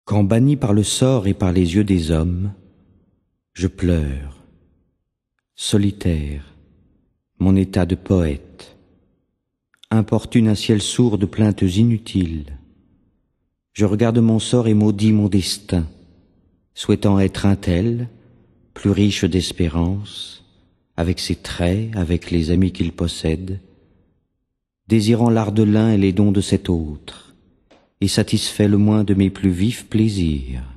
Quand banni par le sort et par les yeux des hommes, je pleure, solitaire, mon état de poète, importune un ciel sourd de plaintes inutiles. Je regarde mon sort et maudis mon destin, souhaitant être un tel, plus riche d'espérance, avec ses traits, avec les amis qu'il possède, désirant l'art de l'un et les dons de cet autre, et satisfait le moins de mes plus vifs plaisirs.